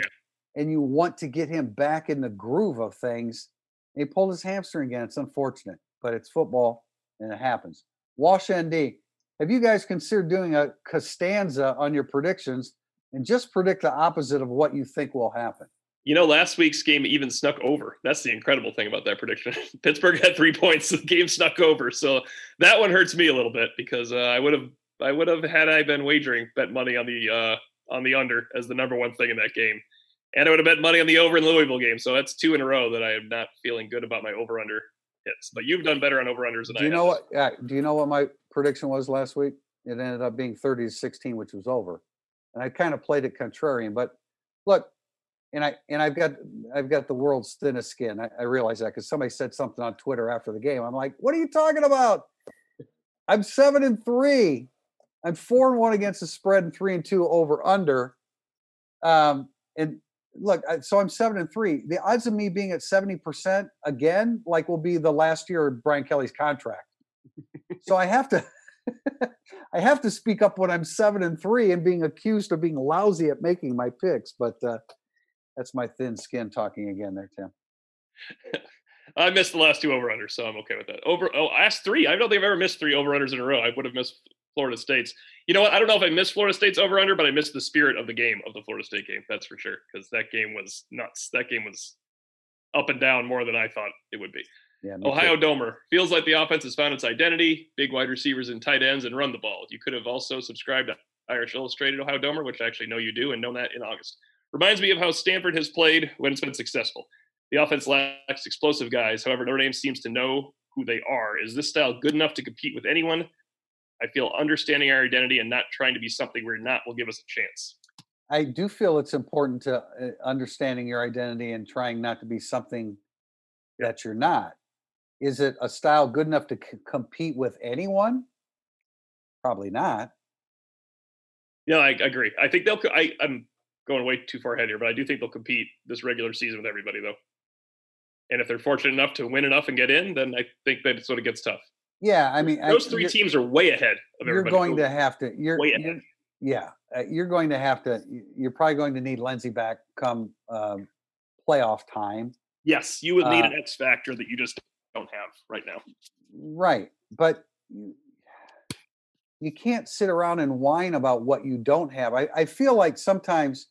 and you want to get him back in the groove of things. He pulled his hamstring again. It's unfortunate, but it's football and it happens. Wash N D, have you guys considered doing a Costanza on your predictions and just predict the opposite of what you think will happen? You know, last week's game even snuck over. That's the incredible thing about that prediction. Pittsburgh had three points. The game snuck over. So that one hurts me a little bit because uh, I would have, I would have had I been wagering, bet money on the uh, on the under as the number one thing in that game, and I would have bet money on the over in the Louisville game. So that's two in a row that I am not feeling good about my over under hits. But you've done better on over unders than I. Do you have. know what? Uh, do you know what my prediction was last week? It ended up being thirty to sixteen, which was over, and I kind of played it contrarian. But look. And I and I've got I've got the world's thinnest skin. I, I realize that because somebody said something on Twitter after the game. I'm like, what are you talking about? I'm seven and three. I'm four and one against the spread and three and two over under. Um, and look, I, so I'm seven and three. The odds of me being at seventy percent again, like, will be the last year of Brian Kelly's contract. So I have to I have to speak up when I'm seven and three and being accused of being lousy at making my picks, but. Uh, That's my thin skin talking again there, Tim. I missed the last two over-unders, so I'm okay with that. Over, oh, I asked three. I don't think I've ever missed three over-unders in a row. I would have missed Florida State's. You know what? I don't know if I missed Florida State's over-under, but I missed the spirit of the game, of the Florida State game. That's for sure, because that game was nuts. That game was up and down more than I thought it would be. Yeah, Ohio too. Domer. Feels like the offense has found its identity, big wide receivers and tight ends, and run the ball. You could have also subscribed to Irish Illustrated Ohio Domer, which I actually know you do, and known that in August. Reminds me of how Stanford has played when it's been successful. The offense lacks explosive guys. However, Notre Dame seems to know who they are. Is this style good enough to compete with anyone? I feel understanding our identity and not trying to be something we're not will give us a chance. I do feel it's important to uh, understanding your identity and trying not to be something that you're not. Is it a style good enough to c- compete with anyone? Probably not. Yeah, I, I agree. I think they'll. I, I'm going way too far ahead here, but I do think they'll compete this regular season with everybody, though. And if they're fortunate enough to win enough and get in, then I think that it's when it gets tough. Yeah, I mean, those I, three teams are way ahead of you're everybody. going to have to. You're, way you're ahead. yeah, uh, you're going to have to. You're probably going to need Lindsey back come um, playoff time. Yes, you would need Uh, an X factor that you just don't have right now. Right, but you, you can't sit around and whine about what you don't have. I, I feel like sometimes,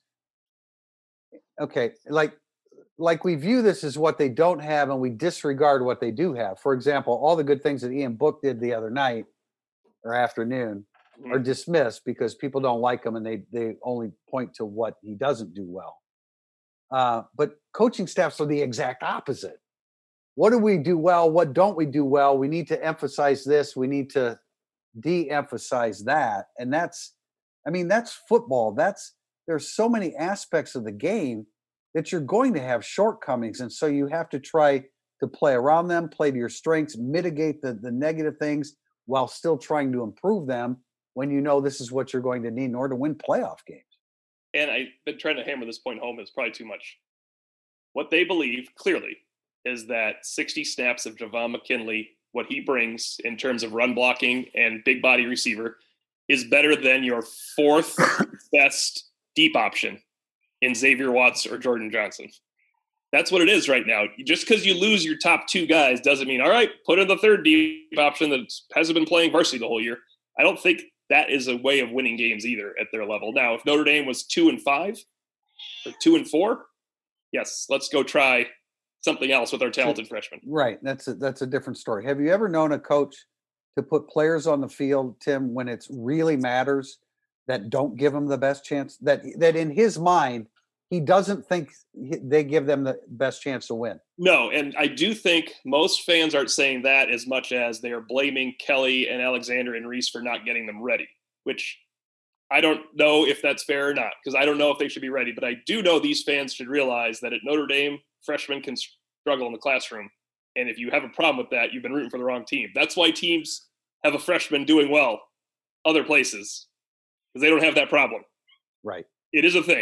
okay, like like we view this as what they don't have, and we disregard what they do have. For example, all the good things that Ian Book did the other night or afternoon Mhm. are dismissed because people don't like him, and they they only point to what he doesn't do well. Uh, but coaching staffs are the exact opposite. What do we do well? What don't we do well? We need to emphasize this. We need to de-emphasize that. And that's, I mean, that's football. That's, there's so many aspects of the game that you're going to have shortcomings. And so you have to try to play around them, play to your strengths, mitigate the, the negative things while still trying to improve them when you know this is what you're going to need in order to win playoff games. And I've been trying to hammer this point home. Is probably too much. What they believe clearly is that sixty snaps of Javon McKinley, what he brings in terms of run blocking and big body receiver, is better than your fourth best deep option in Xavier Watts or Jordan Johnson. That's what it is right now. Just because you lose your top two guys doesn't mean, all right, put in the third deep option that hasn't been playing varsity the whole year. I don't think that is a way of winning games either at their level. Now, if Notre Dame was two and five or two and four, yes, let's go try something else with our talented freshmen. Right. That's a, that's a different story. Have you ever known a coach to put players on the field, Tim, when it really matters, that don't give them the best chance, that, that in his mind, he doesn't think they give them the best chance to win? No, and I do think most fans aren't saying that as much as they are blaming Kelly and Alexander and Reese for not getting them ready, which I don't know if that's fair or not, because I don't know if they should be ready. But I do know these fans should realize that at Notre Dame, freshmen can struggle in the classroom. And if you have a problem with that, you've been rooting for the wrong team. That's why teams have a freshman doing well other places, because they don't have that problem. Right. It is a thing.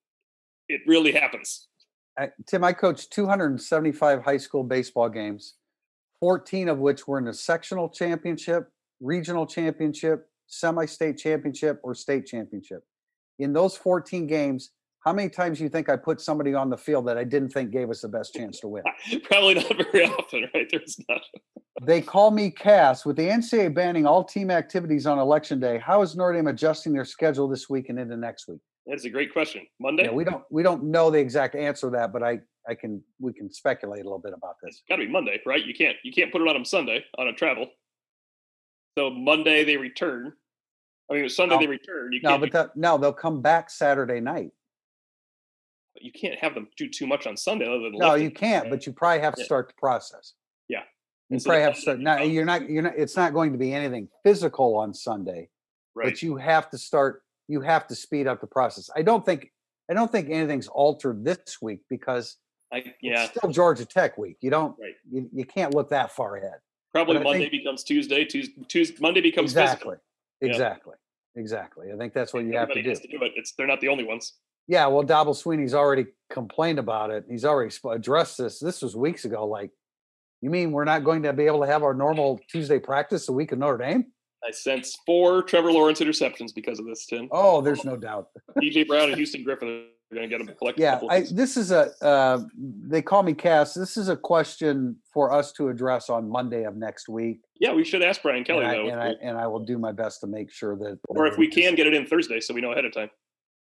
It really happens. I, Tim, I coached two hundred seventy-five high school baseball games, fourteen of which were in a sectional championship, regional championship, semi-state championship, or state championship. In those fourteen games, How many times do you think I put somebody on the field that I didn't think gave us the best chance to win? Probably not very often, right? There's not. They call me Cass. With the N C double A banning all team activities on Election Day, how is Notre Dame adjusting their schedule this week and into next week? That's a great question. Monday? Yeah, we don't we don't know the exact answer to that, but I I can we can speculate a little bit about this. It's got to be Monday, right? You can't you can't put it on them Sunday on a travel. So Monday they return. I mean, Sunday No. they return. You No, can't. but that, no, they'll come back Saturday night. You can't have them do too much on Sunday other than No, lift you it. can't, but you probably have to Yeah. start the process. Yeah. You And so probably the have to start. Monday Now becomes- you're not you're not. It's not going to be anything physical on Sunday, right. but you have to start. You have to speed up the process. I don't think I don't think anything's altered this week because I, yeah, it's still Georgia Tech week. You don't. Right. You, you can't look that far ahead. probably but I Monday think- becomes Tuesday. Tuesday, Tuesday Monday becomes Exactly. Yeah. Exactly. Exactly. I think that's what you have to Everybody do. has to do it. It's they're not the only ones. Yeah, well, Dabble Sweeney's already complained about it. He's already sp- addressed this. This was weeks ago. Like, you mean we're not going to be able to have our normal Tuesday practice the week of Notre Dame? I sense four Trevor Lawrence interceptions because of this, Tim. Oh, there's no doubt. D J Brown and Houston Griffin are going to get them collected. Yeah, I, this is a. Uh, they call me Cass. This is a question for us to address on Monday of next week, yeah, we should ask Brian Kelly and I, though, and I and I will do my best to make sure that. or if we can get it in Thursday, so we know ahead of time.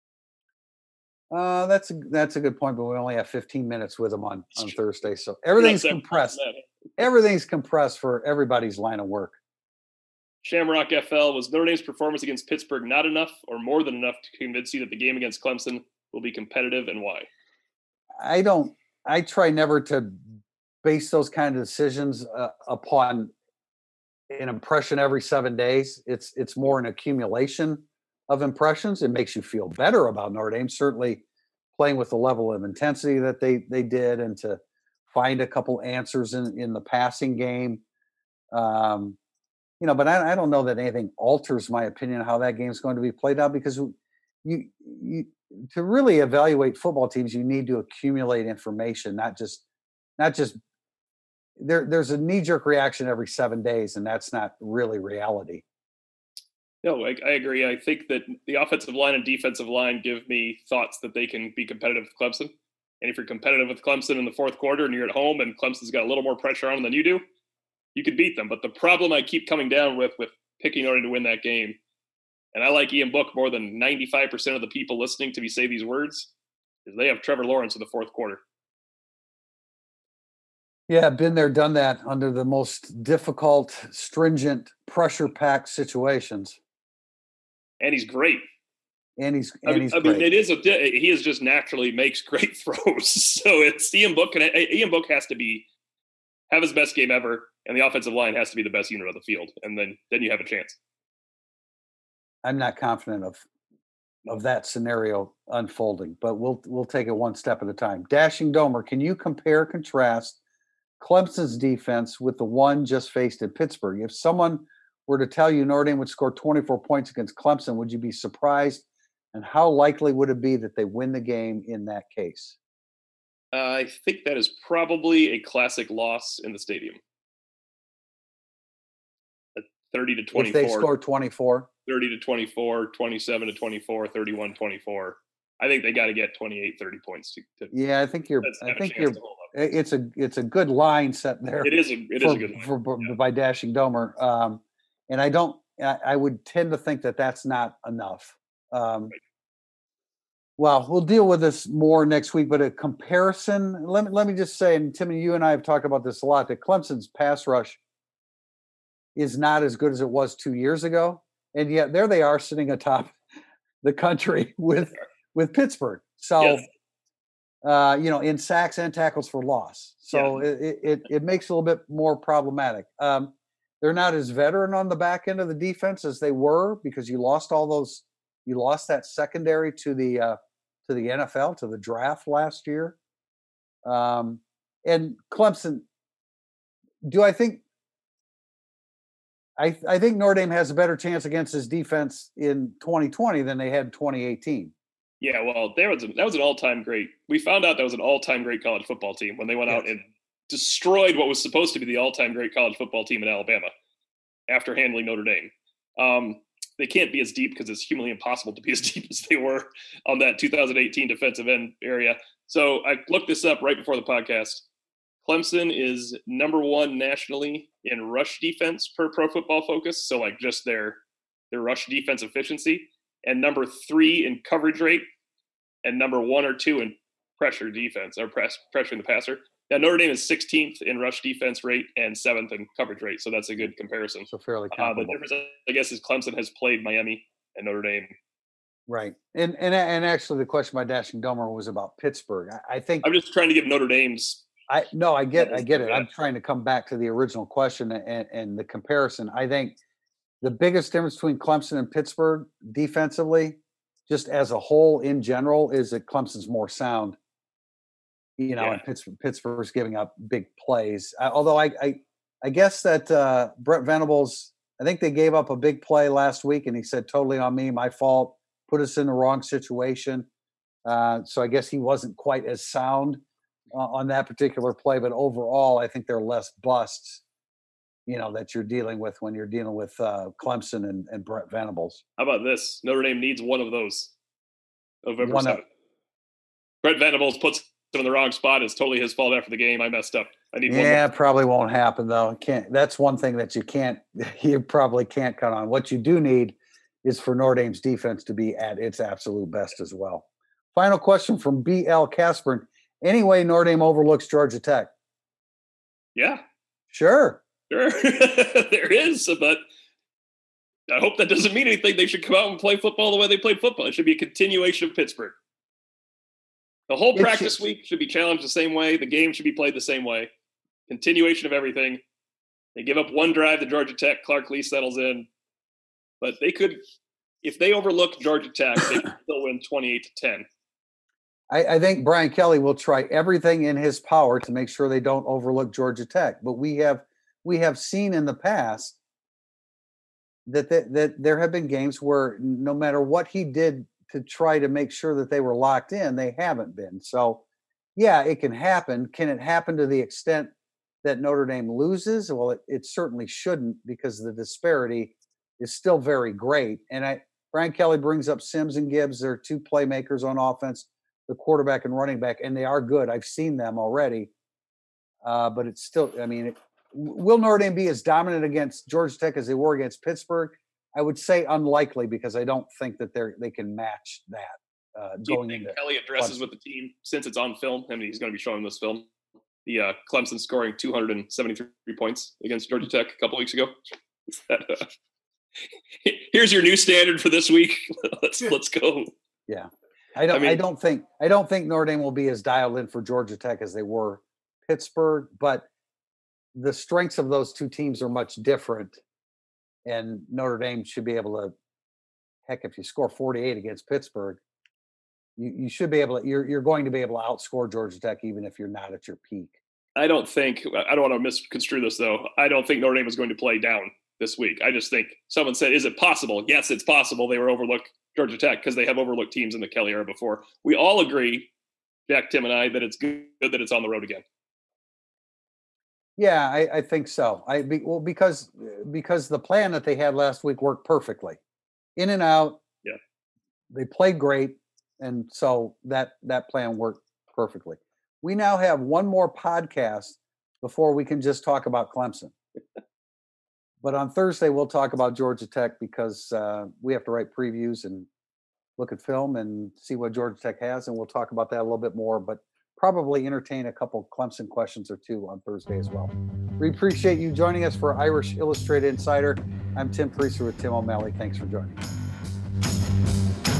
Uh, that's a, that's a good point, but we only have fifteen minutes with them on on Thursday, so everything's We're not compressed. that- Everything's compressed for everybody's line of work. Shamrock F L, was Notre Dame's performance against Pittsburgh not enough or more than enough to convince you that the game against Clemson will be competitive, and why? I don't. I try never to base those kind of decisions uh, upon an impression every seven days. It's it's more an accumulation of impressions. It makes you feel better about Notre Dame. Certainly, playing with the level of intensity that they they did, and to find a couple answers in in the passing game. Um, you know, but I, I don't know that anything alters my opinion of how that game is going to be played out, because you you to really evaluate football teams, you need to accumulate information, not just not just there. There's a knee jerk reaction every seven days, and that's not really reality. No, I, I agree. I think that the offensive line and defensive line give me thoughts that they can be competitive with Clemson. And if you're competitive with Clemson in the fourth quarter and you're at home and Clemson's got a little more pressure on them than you do, you could beat them. But the problem I keep coming down with with picking Notre Dame to win that game, and I like Ian Book more than ninety-five percent of the people listening to me say these words, is they have Trevor Lawrence in the fourth quarter. Yeah, been there, done that under the most difficult, stringent, pressure-packed situations. And he's great. And he's I and mean, he's I mean great. it is a he is just naturally makes great throws. So it's Ian Book, and Ian Book has to be have his best game ever, and the offensive line has to be the best unit on the field, and then then you have a chance. I'm not confident of of that scenario unfolding, but we'll we'll take it one step at a time. Dashing Domer, can you compare contrast Clemson's defense with the one just faced in Pittsburgh? If someone were to tell you Notre Dame would score twenty-four points against Clemson, would you be surprised? And how likely would it be that they win the game in that case? Uh, I think that is probably a classic loss in the stadium. A thirty to twenty-four. If they score twenty-four? thirty to twenty-four, twenty-seven to twenty-four, thirty-one twenty-four. I think they got to get twenty-eight, thirty points to, to Yeah, I think you're Let's I have a think chance you're to hold up. it's a it's a good line set there. It is a it for, is a good line. for, for- Yeah. by Dashing Domer, um, and I don't. I, I would tend to think that that's not enough. Um, Right. Well, we'll deal with this more next week, but a comparison. Let me let me just say, and Timmy, you and I have talked about this a lot. That Clemson's pass rush is not as good as it was two years ago, and yet there they are sitting atop the country with with Pittsburgh. So. Yes. Uh, you know, in sacks and tackles for loss. So it, it it makes it a little bit more problematic. Um, they're not as veteran on the back end of the defense as they were, because you lost all those. You lost that secondary to the uh, to the N F L, to the draft last year. Um, and Clemson, do I think? I I think Notre Dame has a better chance against his defense in twenty twenty than they had in twenty eighteen. Yeah, well, there was a, that was an all-time great. We found out that was an all-time great college football team when they went out Yes. and destroyed what was supposed to be the all-time great college football team in Alabama after handling Notre Dame. Um, they can't be as deep because it's humanly impossible to be as deep as they were on that two thousand eighteen defensive end area. So I looked this up right before the podcast. Clemson is number one nationally in rush defense per Pro Football Focus. So like just their, their rush defense efficiency, and number three in coverage rate, and number one or two in pressure defense or press pressuring the passer. Now Notre Dame is sixteenth in rush defense rate and seventh in coverage rate, so that's a good comparison. So fairly Uh, the comparable. difference, I guess, is Clemson has played Miami and Notre Dame. Right. And and and actually the question by Dashing Domer was about Pittsburgh. I, I think I'm just trying to give Notre Dame's. I no, I get I get it. Yeah. I'm trying to come back to the original question and, and the comparison. I think the biggest difference between Clemson and Pittsburgh defensively, just as a whole in general, is that Clemson's more sound. You know, Yeah. and Pittsburgh, Pittsburgh's giving up big plays. Uh, although I, I, I guess that uh, Brett Venables, I think they gave up a big play last week, and he said, "Totally on me, my fault. Put us in the wrong situation." Uh, so I guess he wasn't quite as sound uh, on that particular play. But overall, I think they're less busts, you know, that you're dealing with when you're dealing with uh, Clemson and, and Brett Venables. How about this? Notre Dame needs one of those. November One of- seventh. Brett Venables puts him in the wrong spot. It's totally his fault after the game. I messed up. I need one more. Yeah, probably won't happen though. Can't. That's one thing that you can't. You probably can't count on. What you do need is for Notre Dame's defense to be at its absolute best as well. Final question from B L Casper. Anyway, Notre Dame overlooks Georgia Tech. Yeah, Sure. sure. There is, but I hope that doesn't mean anything. They should come out and play football the way they played football. It should be a continuation of Pittsburgh. The whole It practice should- week should be challenged the same way. The game should be played the same way. Continuation of everything. They give up one drive to Georgia Tech. Clark Lee settles in. But they could, if they overlook Georgia Tech, they could still win twenty-eight to ten. I, I think Brian Kelly will try everything in his power to make sure they don't overlook Georgia Tech. But we have we have seen in the past that that, that there have been games where no matter what he did to try to make sure that they were locked in, they haven't been. So, yeah, it can happen. Can it happen to the extent that Notre Dame loses? Well, it, it certainly shouldn't, because the disparity is still very great. And I, Brian Kelly brings up Sims and Gibbs. They're two playmakers on offense, the quarterback and running back, and they are good. I've seen them already. Uh, but it's still, I mean, it, will Notre Dame be as dominant against Georgia Tech as they were against Pittsburgh? I would say unlikely, because I don't think that they're they can match that uh, Do you going think into. Kelly addresses Clemson. with the team, since it's on film? I mean, he's going to be showing this film. The uh, Clemson scoring two hundred seventy-three points against Georgia Tech a couple weeks ago. Is that, uh, here's your new standard for this week. let's let's go. Yeah, I don't. I, I mean- don't think. I don't think Notre Dame will be as dialed in for Georgia Tech as they were Pittsburgh, but the strengths of those two teams are much different, and Notre Dame should be able to. Heck, if you score forty-eight against Pittsburgh, you, you should be able to. You're you're going to be able to outscore Georgia Tech even if you're not at your peak. I don't think I don't want to misconstrue this though. I don't think Notre Dame is going to play down this week. I just think someone said, "Is it possible?" Yes, it's possible. They were overlooked Georgia Tech because they have overlooked teams in the Kelly era before. We all agree, Jack, Tim, and I, that it's good that it's on the road again. Yeah, I, I think so. I be, well because because the plan that they had last week worked perfectly, in and out. Yeah. They played great, and so that that plan worked perfectly. We now have one more podcast before we can just talk about Clemson. But on Thursday we'll talk about Georgia Tech, because uh, we have to write previews and look at film and see what Georgia Tech has, and we'll talk about that a little bit more. But probably entertain a couple Clemson questions or two on Thursday as well. We appreciate you joining us for Irish Illustrated Insider. I'm Tim Priester with Tim O'Malley. Thanks for joining us.